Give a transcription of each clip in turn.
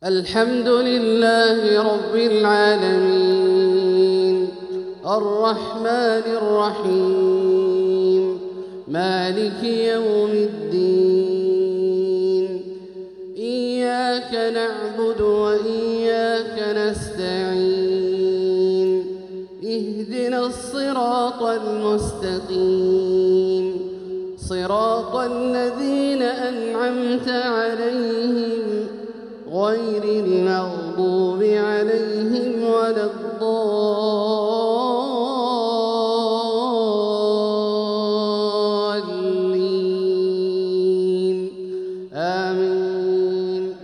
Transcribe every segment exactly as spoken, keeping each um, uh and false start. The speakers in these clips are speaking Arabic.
الحمد لله رب العالمين الرحمن الرحيم مالك يوم الدين إياك نعبد وإياك نستعين اهدنا الصراط المستقيم صراط الذين أنعمت عليهم غير المغضوب عليهم ولا الضالين آمين.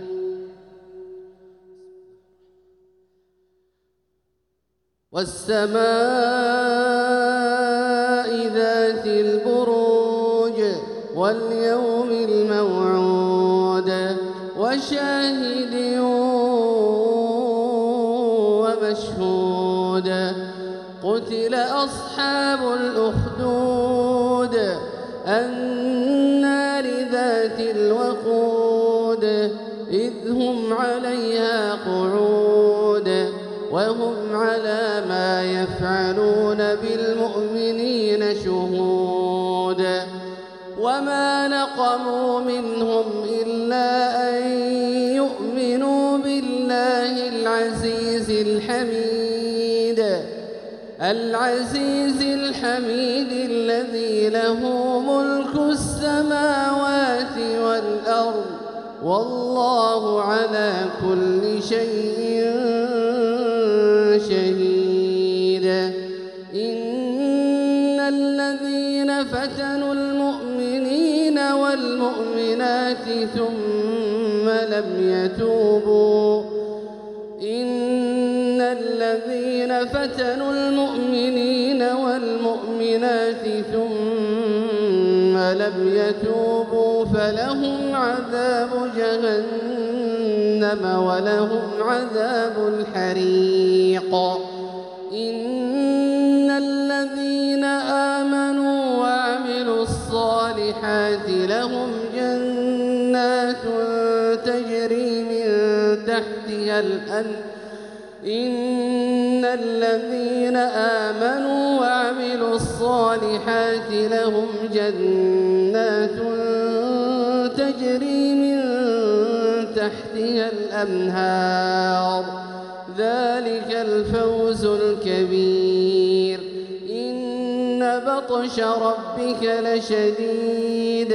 والسماء ذات البروج واليوم الموعود وشاهد ومشهود قتل أصحاب الأخدود النار ذات الوقود إذ هم عليها قعود وهم على ما يفعلون بالمؤمنين شهود وما نقموا منهم إلا أن يؤمنوا بالله العزيز الحميد العزيز الحميد الذي له ملك السماوات والأرض والله على كل شيء شهيد. إن الذين فتنوا المؤمنين والمؤمنات ثم لم يتوبوا إن الذين فتنوا المؤمنين والمؤمنات ثم لم يتوبوا فلهم عذاب جهنم ولهم عذاب الحريق. إن الذين آمنوا وعملوا الصالحات لهم جنات تجري من تحتها الأنهار إن الذين آمنوا وعملوا الصالحات لهم جنات تجري من تحتها الأنهار ذلك الفوز الكبير. إن بطش ربك لشديد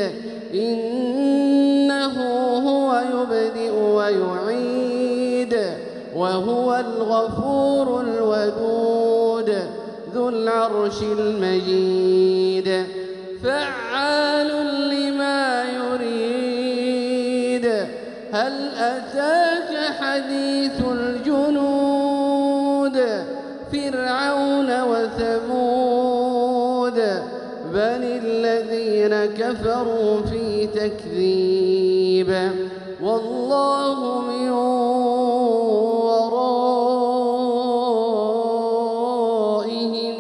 إنه هو يبدئ ويعيد وهو الغفور الودود ذو العرش المجيد فعال لما يريد. هل أتاك حديث الجنود فرعون وثمود بل الذين كفروا في تكذيب والله من ورائهم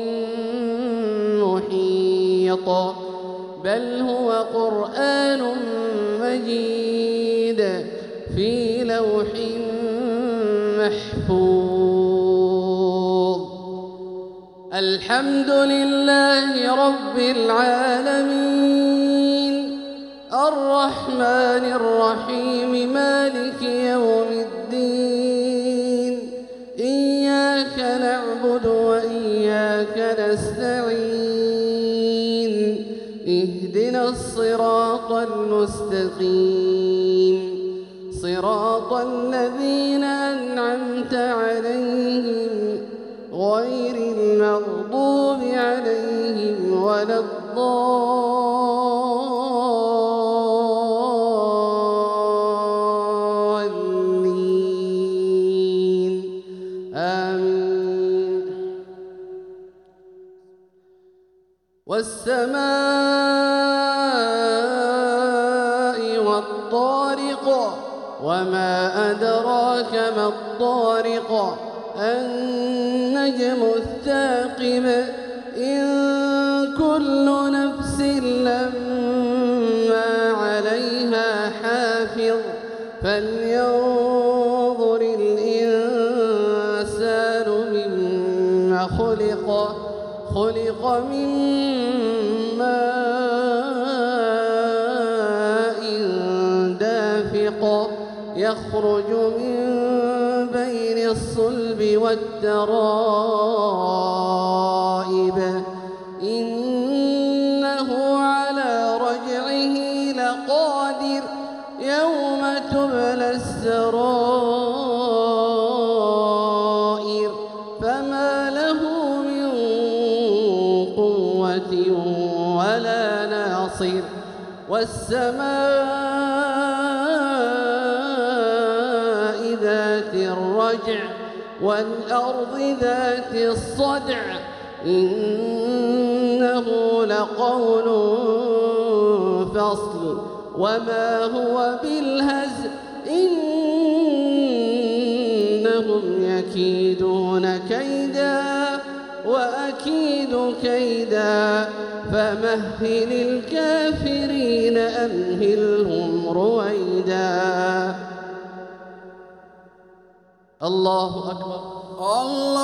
محيط بل هو قرآن مجيد في لوح محفوظ. الحمد لله رب العالمين الرحمن الرحيم مالك يوم الدين إياك نعبد وإياك نستعين اهدنا الصراط المستقيم صراط الذين أنعمت عليهم غير المغضوب عليهم ولا الضالين آمين. والسماء والطارق وما أدراك ما الطارق النجم الثاقب إن كل نفس لما عليها حافظ فلينظر خلق خلق من ماء دافق يخرج من بين الصلب والترائب إنه على رجعه لقادر يوم تبلى السرائر فما له من قوة ولا ناصر والسماء ذات الرجع والأرض ذات الصدع إنه لقول فصل وما هو بالهزل إنهم يكيدون كيدا وأكيد كيدا فمهل الكافرين أمهلهم رويدا. الله أكبر. الله